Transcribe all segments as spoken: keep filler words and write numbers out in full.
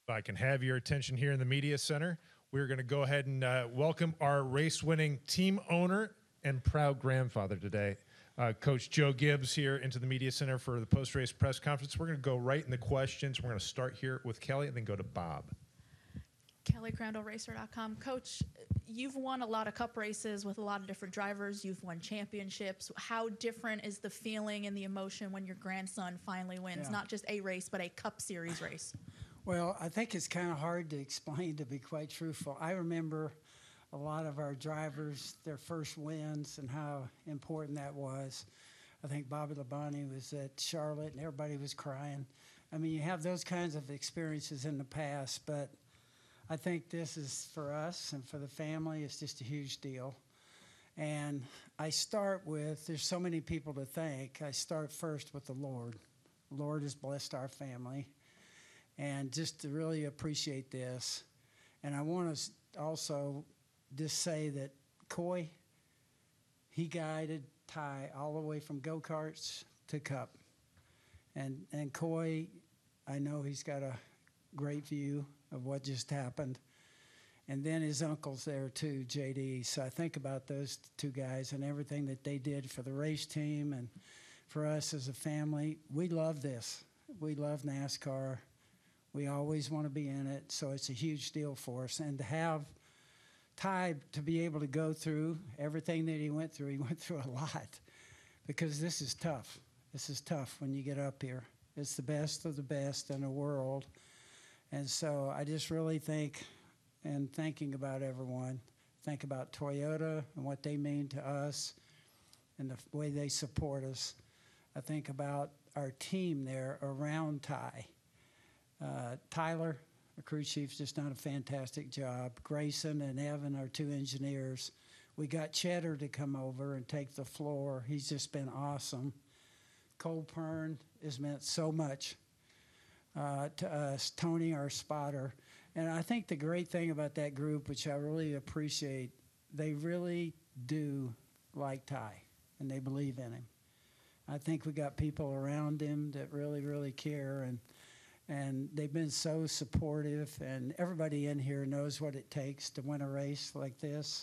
If I can have your attention here in the Media Center, we're going to go ahead and uh, welcome our race-winning team owner and proud grandfather today, uh, Coach Joe Gibbs, here into the Media Center for the post-race press conference. We're going to go right in the questions. We're going to start here with Kelly and then go to Bob. Kelly Crandall Racer dot com. Coach, you've won a lot of cup races with a lot of different drivers. You've won championships. How different is the feeling and the emotion when your grandson finally wins, Yeah. not just a race, but a Cup Series race? Well, I think it's kind of hard to explain, to be quite truthful. I remember a lot of our drivers, their first wins and how important that was. I think Bobby Labonte was at Charlotte and everybody was crying. I mean, you have those kinds of experiences in the past, but I think this is, for us and for the family, it's just a huge deal. And I start with, there's so many people to thank. I start first with the Lord. The Lord has blessed our family. And just to really appreciate this. And I want to also just say that Coy, he guided Ty all the way from go-karts to Cup. And, and Coy, I know he's got a great view of what just happened. And then his uncle's there too, J D. So I think about those two guys and everything that they did for the race team and for us as a family. We love this. We love NASCAR. We always want to be in it, so it's a huge deal for us. And to have Ty to be able to go through everything that he went through, he went through a lot because this is tough. This is tough when you get up here. It's the best of the best in the world. And so I just really think, and thinking about everyone, think about Toyota and what they mean to us and the way they support us. I think about our team there around Ty. Uh, Tyler, our crew chief's just done a fantastic job. Grayson and Evan, our two engineers. We got Cheddar to come over and take the floor. He's just been awesome. Cole Pern has meant so much uh, to us. Tony, our spotter. And I think the great thing about that group, which I really appreciate, they really do like Ty, and they believe in him. I think we got people around him that really, really care, and And they've been so supportive, and everybody in here knows what it takes to win a race like this.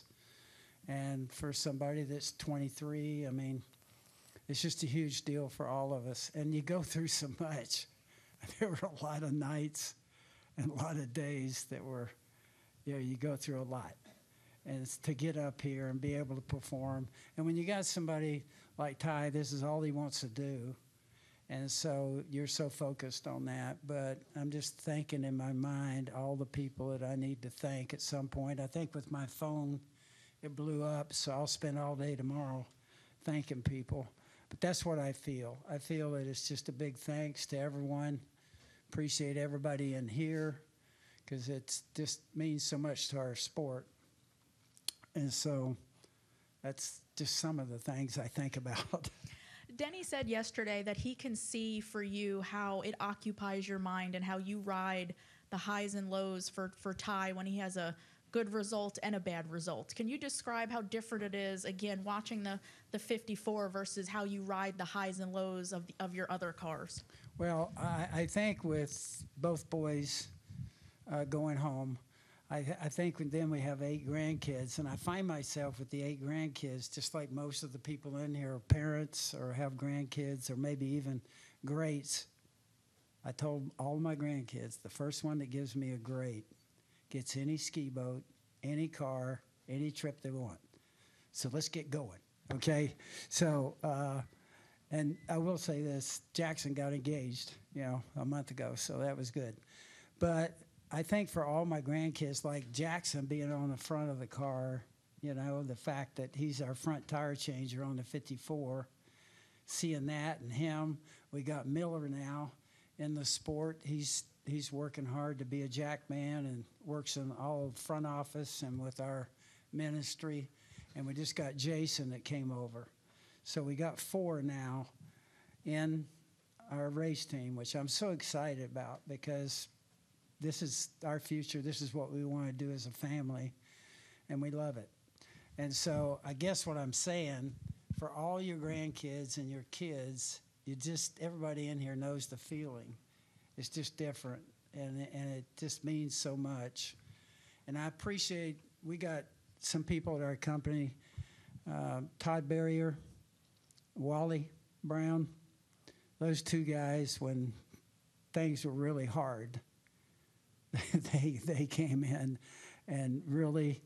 And for somebody that's twenty-three, I mean, it's just a huge deal for all of us. And you go through so much. There were a lot of nights and a lot of days that were, you know, you go through a lot. And it's to get up here and be able to perform. And when you got somebody like Ty, this is all he wants to do. And so you're so focused on that. But I'm just thinking in my mind all the people that I need to thank at some point. I think with my phone, it blew up, so I'll spend all day tomorrow thanking people. But that's what I feel. I feel that it's just a big thanks to everyone. Appreciate everybody in here because it just means so much to our sport. And so that's just some of the things I think about. Denny said yesterday that he can see for you how it occupies your mind and how you ride the highs and lows for, for Ty when he has a good result and a bad result. Can you describe how different it is, again, watching the, the fifty-four versus how you ride the highs and lows of, the, of your other cars? Well, I, I think with both boys uh, going home, I, I think then we have eight grandkids, and I find myself with the eight grandkids, just like most of the people in here are parents or have grandkids or maybe even greats. I told all my grandkids, the first one that gives me a great gets any ski boat, any car, any trip they want. So let's get going, okay? So, uh, and I will say this, Jackson got engaged, you know, a month ago, so that was good. But I think for all my grandkids, like Jackson being on the front of the car, you know, the fact that he's our front tire changer on the fifty-four, seeing that and him. We got Miller now in the sport. He's he's working hard to be a jack man and works in all front office and with our ministry. And we just got Jason that came over. So we got four now in our race team, which I'm so excited about because this is our future. This is what we want to do as a family, and we love it. And so I guess what I'm saying, for all your grandkids and your kids, you just, everybody in here knows the feeling. It's just different. and and it just means so much. And I appreciate we got some people at our company, uh, Todd Barrier, Wally Brown, those two guys when things were really hard. they they came in and really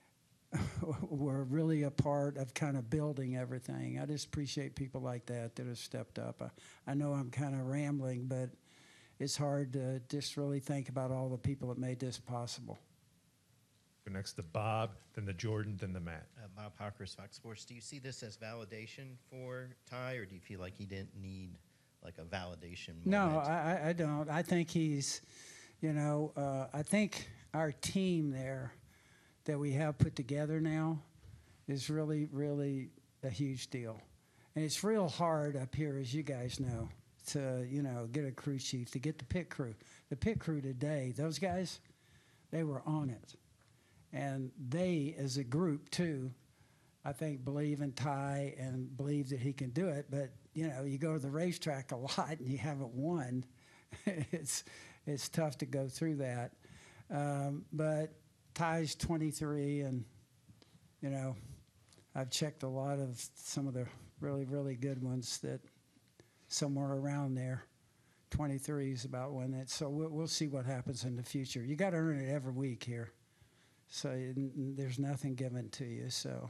were really a part of kind of building everything. I just appreciate people like that that have stepped up. I, I know I'm kind of rambling, but it's hard to just really think about all the people that made this possible. Go next to Bob, then the Jordan, then the Matt. Uh, Bob Hawkers, Fox Sports. Do you see this as validation for Ty, or do you feel like he didn't need like a validation moment? No, I, I don't. I think he's, you know, uh, I think our team there that we have put together now is really, really a huge deal. And it's real hard up here, as you guys know, to, you know, get a crew chief, to get the pit crew. The pit crew today, those guys, they were on it. And they, as a group, too, I think believe in Ty and believe that he can do it. But, you know, you go to the racetrack a lot and you haven't won. it's, it's tough to go through that. Um, but Ty's twenty-three, and, you know, I've checked a lot of some of the really, really good ones that somewhere around there. twenty-three is about when it. So we'll, we'll see what happens in the future. You got to earn it every week here. So n- there's nothing given to you. So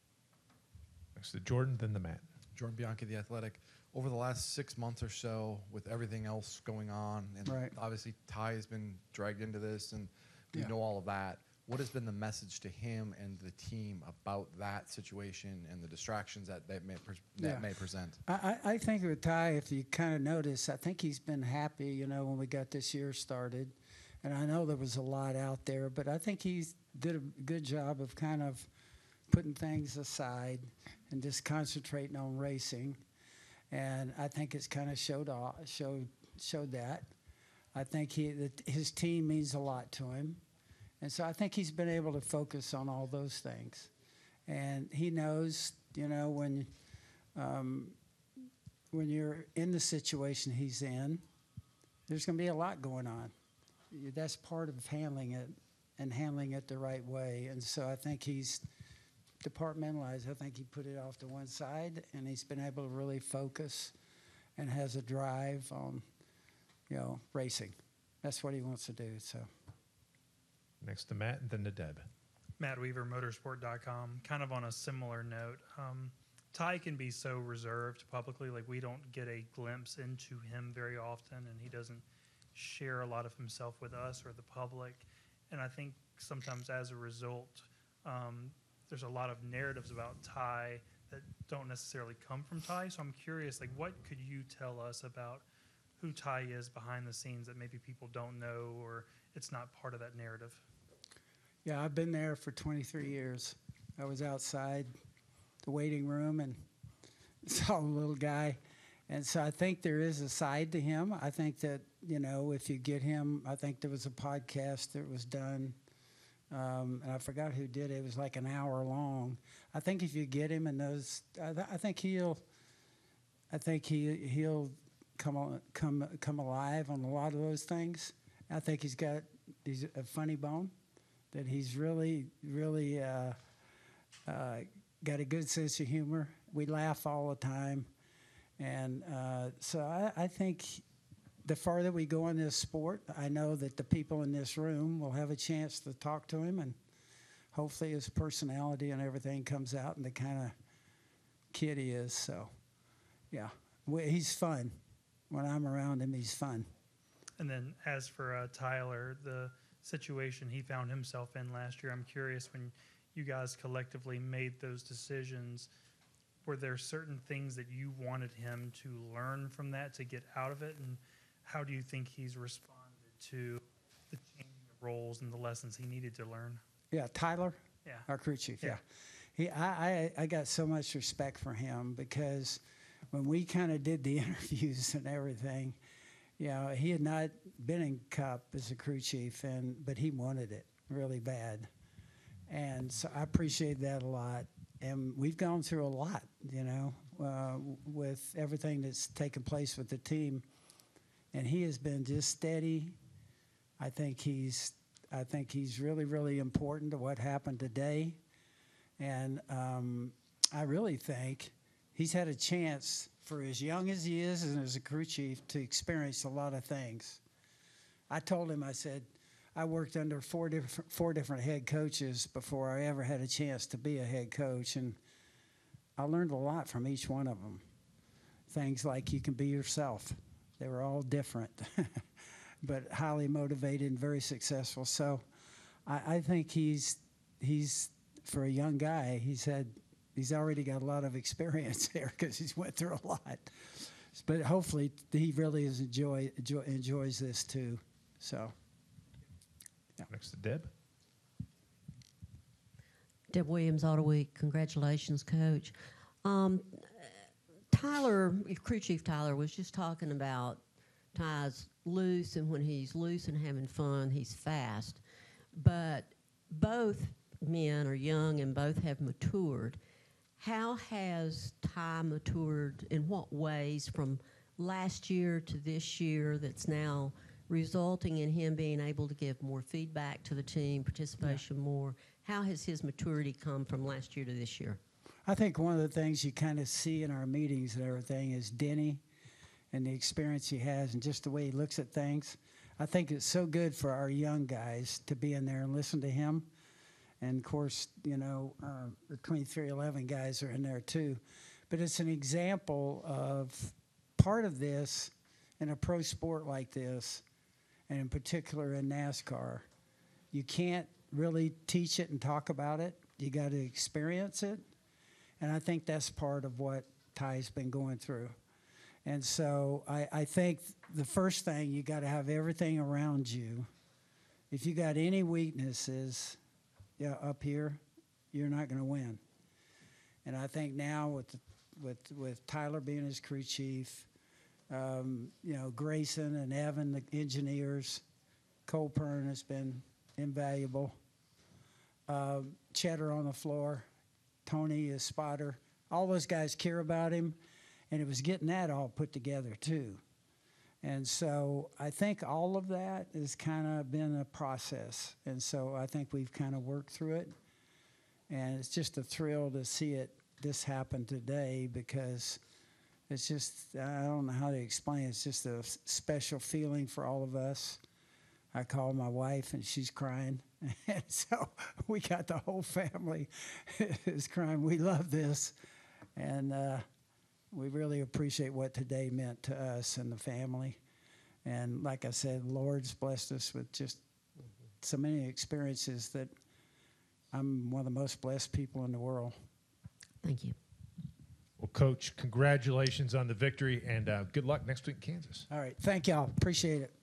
Next to Jordan, then the Matt. Jordan Bianchi, The Athletic. Over the last six months or so, with everything else going on, and Right. obviously Ty has been dragged into this, and we Yeah. know all of that. What has been the message to him and the team about that situation and the distractions that that may, pres that Yeah. may present? I, I I think with Ty, if you kind of notice, I think he's been happy, you know, when we got this year started. And I know there was a lot out there, but I think he's did a good job of kind of putting things aside and just concentrating on racing. And I think it's kind of showed off, showed showed that. I think he that his team means a lot to him. And so I think he's been able to focus on all those things. And he knows, you know, when um, when you're in the situation he's in, there's going to be a lot going on. That's part of handling it and handling it the right way. And so I think he's departmentalized. I think he put it off to one side, and he's been able to really focus and has a drive on, you know, racing. That's what he wants to do, so. Next to Matt, and then to Deb. Matt Weaver, motorsport dot com. Kind of on a similar note, um, Ty can be so reserved publicly. Like, we don't get a glimpse into him very often, and he doesn't share a lot of himself with us or the public. And I think sometimes as a result, um, there's a lot of narratives about Ty that don't necessarily come from Ty. So I'm curious, like, what could you tell us about who Ty is behind the scenes that maybe people don't know, or it's not part of that narrative? Yeah, I've been there for twenty-three years. I was outside the waiting room and saw a little guy. And so I think there is a side to him. I think that, you know, if you get him, I think there was a podcast that was done, um, and I forgot who did it. It was like an hour long. I think if you get him and those, I, th- I think he'll, I think he he'll come on, come come alive on a lot of those things. I think he's got he's a funny bone, that he's really really uh, uh, got a good sense of humor. We laugh all the time. And uh, so I, I think the farther we go in this sport, I know that the people in this room will have a chance to talk to him, and hopefully his personality and everything comes out and the kind of kid he is. So, yeah, we, he's fun. When I'm around him, he's fun. And then as for uh, Tyler, the situation he found himself in last year, I'm curious, when you guys collectively made those decisions, were there certain things that you wanted him to learn from that to get out of it? And how do you think he's responded to the changing of roles and the lessons he needed to learn? Yeah, Tyler, Yeah. our crew chief. Yeah, Yeah. he. I, I I got so much respect for him because when we kind of did the interviews and everything, you know, he had not been in Cup as a crew chief, and but he wanted it really bad, and so I appreciate that a lot. And we've gone through a lot, you know, uh, with everything that's taken place with the team. And he has been just steady, I think he's I think he's really, really important to what happened today. And um, I really think he's had a chance, for as young as he is and as a crew chief, to experience a lot of things. I told him, I said, I worked under four different, four different head coaches before I ever had a chance to be a head coach. And I learned a lot from each one of them. Things like you can be yourself. They were all different, but highly motivated and very successful. So I, I think he's, he's, for a young guy, he's had, he's already got a lot of experience there because he's went through a lot. But hopefully he really is enjoy, enjoy, enjoys this too. So. Next to Deb. Deb Williams, Auto Week. Congratulations, Coach. Um, Tyler, your crew chief Tyler, was just talking about Ty's loose, and when he's loose and having fun, he's fast. But both men are young and both have matured. How has Ty matured, in what ways, from last year to this year, that's now resulting in him being able to give more feedback to the team, participation yeah. more? How has his maturity come from last year to this year? I think one of the things you kind of see in our meetings and everything is Denny and the experience he has and just the way he looks at things. I think it's so good for our young guys to be in there and listen to him. And, of course, you know, uh, the twenty-three eleven guys are in there too. But it's an example of part of this in a pro sport like this, and in particular in NASCAR. You can't really teach it and talk about it. You got to experience it. And I think that's part of what Ty's been going through. And so I, I think the first thing, you got to have everything around you. If you got any weaknesses yeah, up here, you're not going to win. And I think now with the, with with Tyler being his crew chief, um, you know, Grayson and Evan, the engineers, Cole Pern has been invaluable. Uh, Cheddar on the floor. Tony, his spotter, all those guys care about him, and it was getting that all put together too. And so I think all of that has kind of been a process, and so I think we've kind of worked through it, and it's just a thrill to see it this happen today because it's just, I don't know how to explain it. It's just a special feeling for all of us. I call my wife, and she's crying. And so we got the whole family is crying. We love this. And uh, we really appreciate what today meant to us and the family. And like I said, Lord's blessed us with just so many experiences that I'm one of the most blessed people in the world. Thank you. Well, Coach, congratulations on the victory, and uh, good luck next week in Kansas. All right. Thank y'all. Appreciate it.